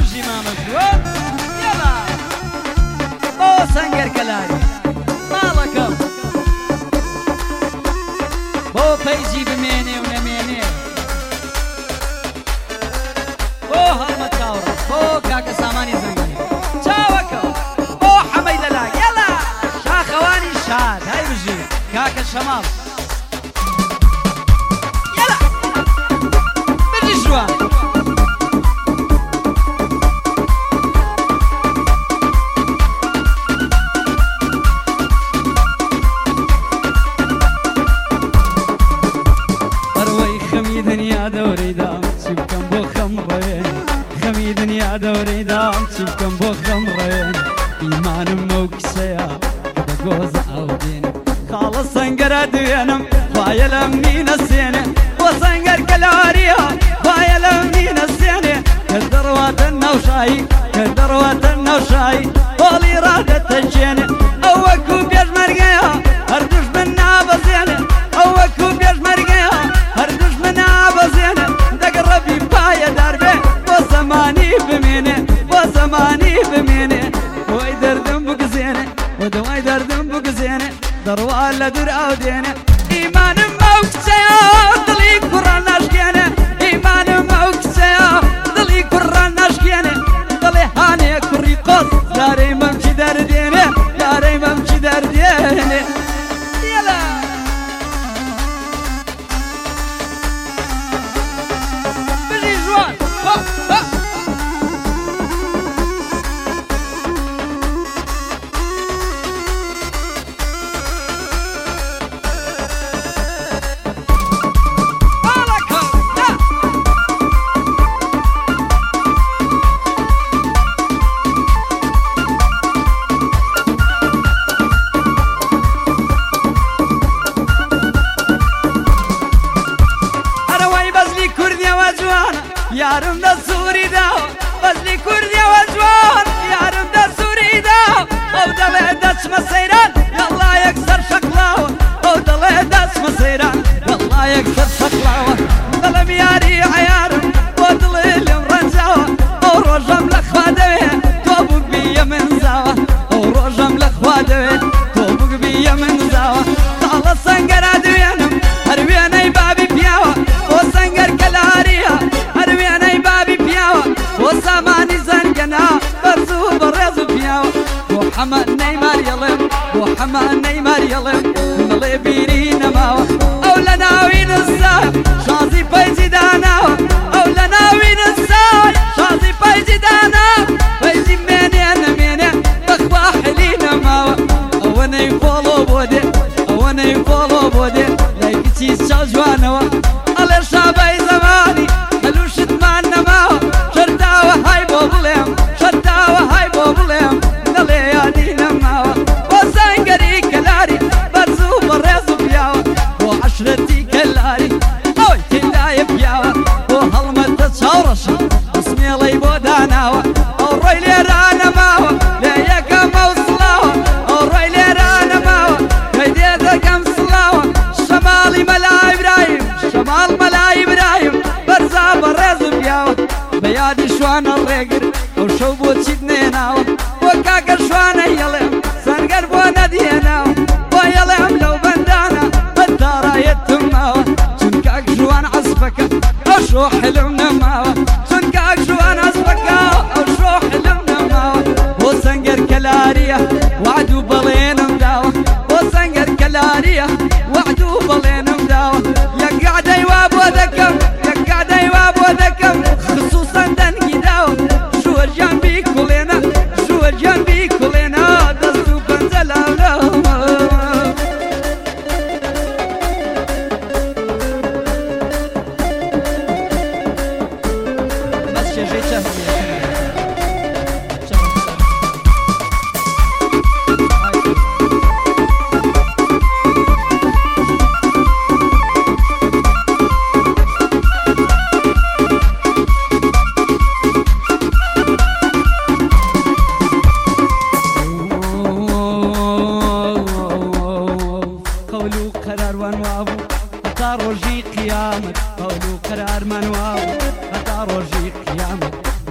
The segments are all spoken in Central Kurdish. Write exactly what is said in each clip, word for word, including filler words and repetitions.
بژی مامەژوە یاڵا بۆ سەنگەر کەلاری ماڵەکەم بۆ پەیجی بمێنێ و نەمێنێ بۆ هەڵمە چاوڕە بۆ کاکە سامانی زەنگەنی چاوەکە بۆ حەمەی لەلا یاڵا شاخەوانی شاد هەی بژی کاکە شەماڵ یاڵا بژی جوان دوري دام تشوفكم بوخم رين إيمانم موكسيا بجوز عودين خالص سنجر دوينم بايل أمني نسينه وسنجر كلاريا بايل أمني نسينه كدروات النوشاي كدروات النوشاي ولي رادة تجينه أوكو بيج مرجيا هردوش منا بزينه أوكو بيج مرجيا هردوش منا بزينه دقربي بايا دربه وزماني بمينه وزماني بمينه وي دردم بقزينه ودواي دردم بقزينه دروا لا در عودينه إيمان موكسيا دلي قران ناشكينه إيمان موكسيا دلي قران ناشكينه دلي هاني كوري قص داري ممشي دردينه داري ممشي دردينه يلا بجي جوان ها ها يارم دا سوري داو بزلي كرديا وجوان يارم دا سوري داو او دلي داش مسيران يالله يكسر شكلاو او دلي داش مسيران يالله يكسر شكلاو دلم ياري عيارم ودلي لم رنجاوا او رجم لخوادوي توبك بيا من زاوا او رجم لخوادوي توبك بيا من زاوا تعال سنجر ادوينم هرويني بابي بياوا وسنجر كلاريا وزماني زنقنا برزو برزو بياو وحما نيمار يلم وحما نيمار يلم نلي بيرينا ماو او لنا وين الساي شازي بيجي دانا او لنا وين الساي شازي بيجي دانا بيجي مني انا مني بخوا حلينا ماو او انا يفولو بودي او انا يفولو بودي لايك تشيز شاجوانا على شابي زماني هلوش تمانا ماو هاي بوبلم شتاوة هاي بوبلم نلياني نماوة وزنقري كلاري برزو برزو بياوة وعشرتي كلاري اوي كلاي بياوة وهلمة تشاورشي اسمي لي بوداناوة اوروي لي رانا ماوة ليك موصلاوة اوروي لي رانا ماوة هيديتا كم صلاوة شمالي ملا ابراهيم شمال ملا ابراهيم برزا برزو بياوة بيادي شوان الرقر او شو بو تشدنيناو وكاكا شوان يلم سنقر بو نديناو ويلم لو بندانا بدارا يتماو شنكاك شوان عصفك او شو حلمنا ماو شنكاك شوان عصفك او شو حلمنا ماو وسنقر كلاريا وعدو بلين مداو وسنقر كلاريا وعدو بلين مداو يقعد ايواب وذكم يقعد ايواب وذكم خصوصا دنقي داو شو جنبي كلنا شو جنبي كلنا دستو بنزل بس شجي شهر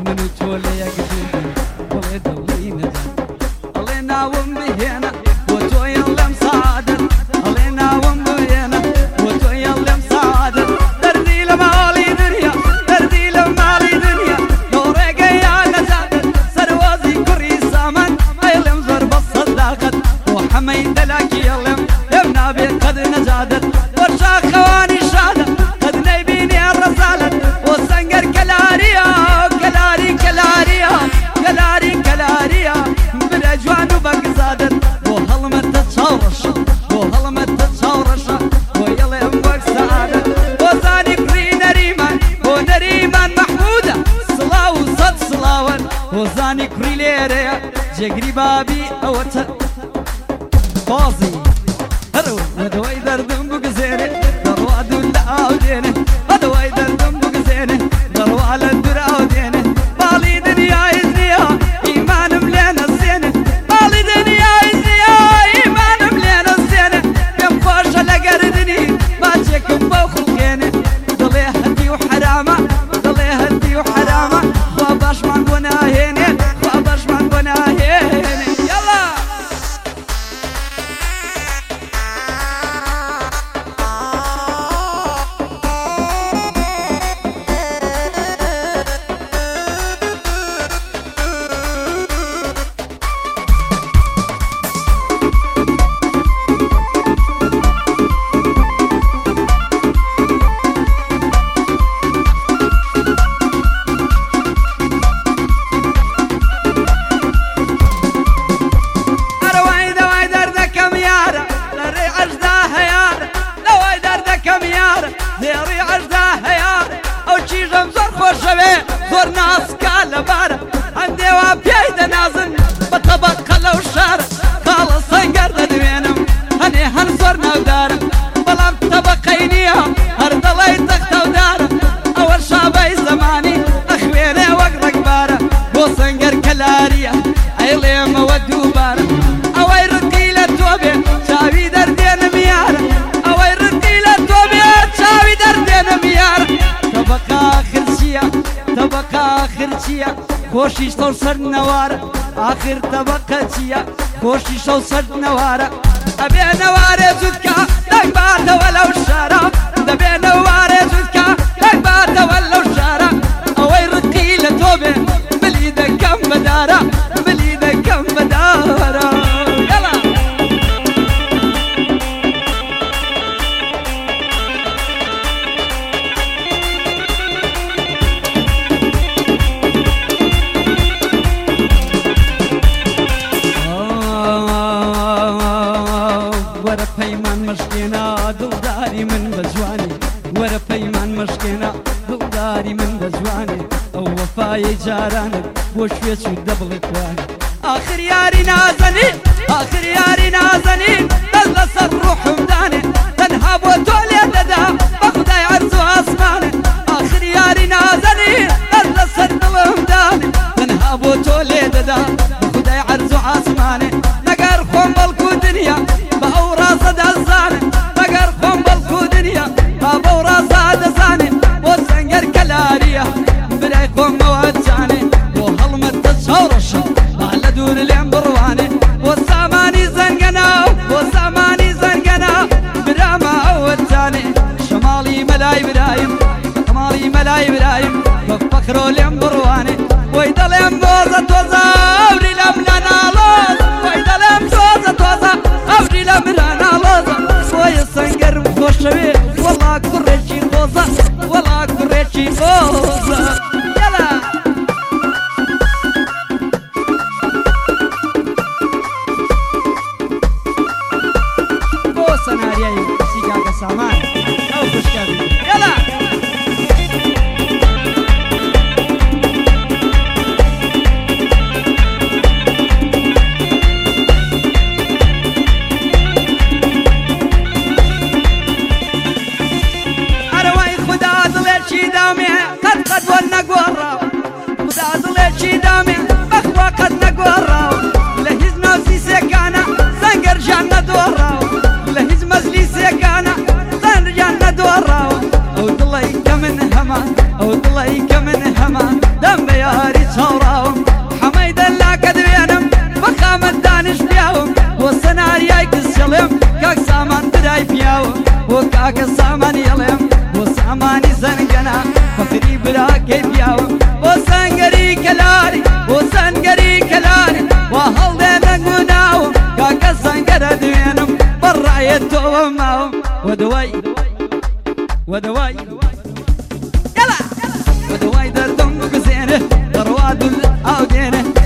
من تولي قديم ولد ولينا علينا ومبينا وتوي اللي مساعدة علينا ومبينا وتوي اللي مساعدة دردي لمالي دنيا دردي لمالي دنيا دوري قيا نزادة سروازي كري سامان ايلم زرب الصداقة وحميد لك يلم يمنا بي قد نزادت ورشا خواني شادة قد نيبيني الرسالة وسنقر كلاريا كلاري كلاريا كلاري كلاريا بالاجوان وبق زادت وهلمت تتصورش وهلمت تتصورش ويلا يمبق سعادة وزاني كري نريمان ونريمان محمودة صلاة وصد صلاة وزاني كري ليريا جقري بابي اوتا فازي هرو ودوي دردن بقزيني دروا دولا عوديني ودوي دردن بقزيني دروا على الدر عوديني بالي دنيا يزنيا ايمان ملينا الزينة بالي دنيا يزنيا ايمان ملينا الزينة يم خوش لقردني ما تشكم بوخلقيني ضلي هدي وحرامة ضلي هدي وحرامة خواباش من بناهيني خواباش من بناهيني يلا ديري عجدها يار او تشيجم زور خوشوي زور ناس كالبار عندي وابيايد نازن بطبق لو شار خالص سنقر لدوينم هني هنزور نودار بلام طبقينيها هرد الله يتخت ودار اول شابي زماني اخويني وقرق بارا وسنقر كلاريا عيلي مودو بارا اوي رقيلة توبي شاوي دردين ميارا اوي رقيلة توبي شاوي دردين ميارا طبقة آخر شيا طبقة آخر شيا خوشي شو صر نوارا آخر طبقة شيا خوشي شو صر نوارا أبي نواري زودكا لك بات ولو شارع دبي نواري زودكا لك بات ولو شارع اوي رقيلة توبي بليدة كم بدارا بليدة كم بدارا يلا ورا بيمان مشكينا دلداري من بجواني ورا بيمان مشكينا دلداري من بجواني او وفاي جارانك وشويش ودبل اخواني اخر ياري نازنين اخر ياري نازنين تلبس الروح مداني تنهب وتولي ددا بخداي عرزو اسماني اخر ياري نازنين تلبس الروح مداني تنهب وتولي ددا بخداي عرزو اسماني نقر خوم بالكو دنيا بأورا صد الزاني نقر خوم بالكو دنيا بأورا صد الزاني وسنقر كلاريا براي خوم موجاني وهلمت تشورش على دور الامبرواني والساماني زنقنا والساماني زنقنا براما اول ثاني شمالي ملاي برايم شمالي ملاي برايم بفكروا الامبرواني ويدا الامبوزة توزا ابري لمنا لوز ويدا الامبوزة توزا ابري لمنا لوز ويا سنقر بخوشوي والله كريشي خوزة والله كريشي خوزة يلا سناريا سيجاك سامان او خوشكابي يلا اروي خدا ظليت دامي قد قد ونقورا خدا ظليت دامي بخوا قد نقورا لهز نفسي سكانة سنقر جنة دورا لهز مزلي سكانة سنقر جنة دورا او ضلي كمن هما او ضلي كمن هما دم بياري زنقنا فكري بلا كيفياو وسنقري كلاري وسنقري كلاري وهل دينا قناو كاكا سنقر دوينم برا يتو ماو ودواي ودواي يلا ودواي دردم كزينه درواد الأودينه